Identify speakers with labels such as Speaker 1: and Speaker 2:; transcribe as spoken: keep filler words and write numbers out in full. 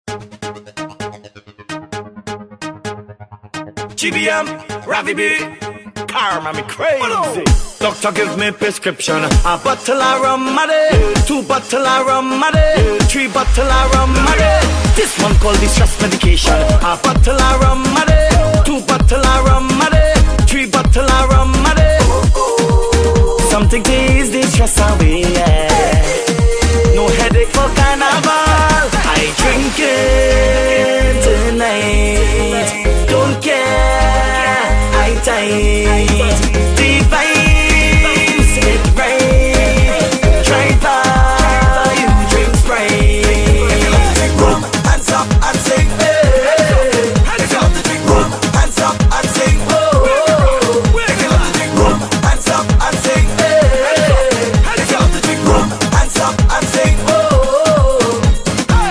Speaker 1: G B M, Ravi B, karma me crazy. Doctor give me prescription, a bottle of rum a day, two bottle of rum a day, three bottle of rum a day. This one called the stress medication, a bottle of rum